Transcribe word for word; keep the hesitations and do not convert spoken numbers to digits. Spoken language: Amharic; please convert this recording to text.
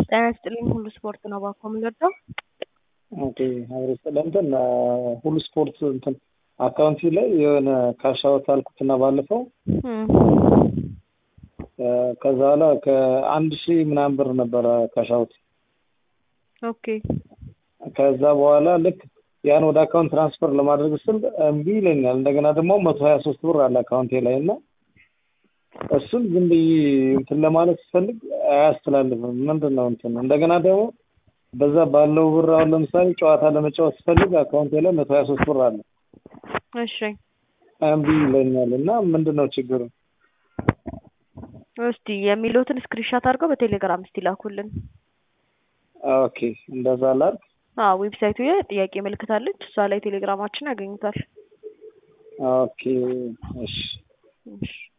ጤና ይስጥልኝ ሁሉ ስፖርት ነው ባኮ ምንደው ኦኬ አብረስ ለምንድን ሁሉ ስፖርት እንትን አካውንት ላይ የሆነ ካሽ አውት አልኩትና ባለፈው ከዛ በኋላ ከአንድ ሺህ ምናምን ብር ነበር ካሽ አውት። ኦኬ ከዛ በኋላ ልክ ያን ወደ አካውንት ትራንስፈር ለማድረግ ስል እምቢ ይለኛል። እንደገና ደግሞ መቶ ሀያ ሶስት ብር አለ አካውንቴ ላይ እና እሱን ዝም ብዬ እንትን ለማለት ስፈልግ አያስተላልፍም። ምንድነው እንትን እንደገና ደግሞ በዛ ባለው ብር አሁን ለምሳሌ ጨዋታ ለመጫወት ስፈልግ አካውንቴ ላይ መቶ ሀያ ሶስት ብር አለ። እሺ እምቢ ይለኛል እና ምንድነው ችግሩ? እስቲ የሚሉትን ስክሪንሾት አድርገው በቴሌግራም እስቲ ላኩልን። ኦኬ እንደዛ ላድርግ። አዎ ዌብሳይቱ ላይ ጥያቄ ምልክት አለች፣ እሷ ላይ ቴሌግራማችን ያገኙታል። ኦኬ እሺ እሺ